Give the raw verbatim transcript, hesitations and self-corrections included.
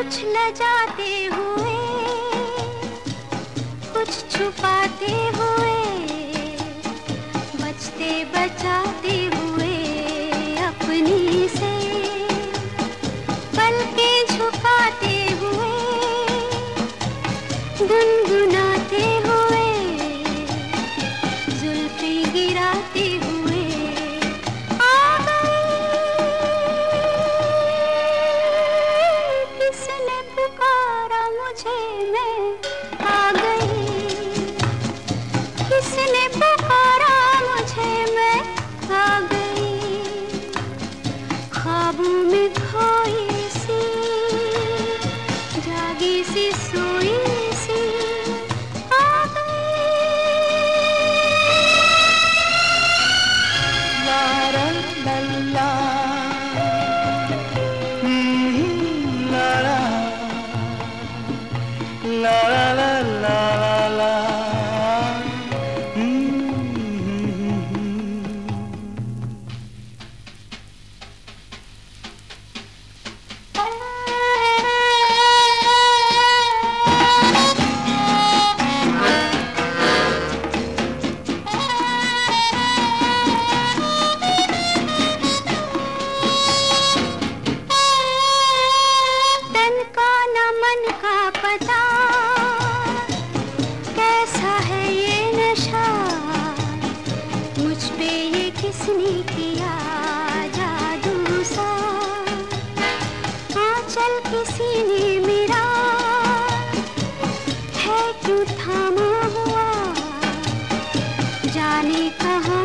कुछ लजाते हुए, कुछ छुपाते हुए, बचते बचाते हुए अपनी से, पलकें झुकाते हुए, गुनगुनाते हुए, जुल्फें गिराते हुए आ गई। किसने पुकारा मुझे, मैं आ गई। किसने पुकारा मुझे, मैं आ गई। ख्वाबों में खोई सी, जागी सी, सोई सी आ गई। ला ला ला ला, हम्म, ला ला ला ला ला ला ला, पता कैसा है ये नशा, मुझ पे ये किसने किया जादू सा। आंचल किसी ने मेरा है क्यों थामा हुआ, जाने कहाँ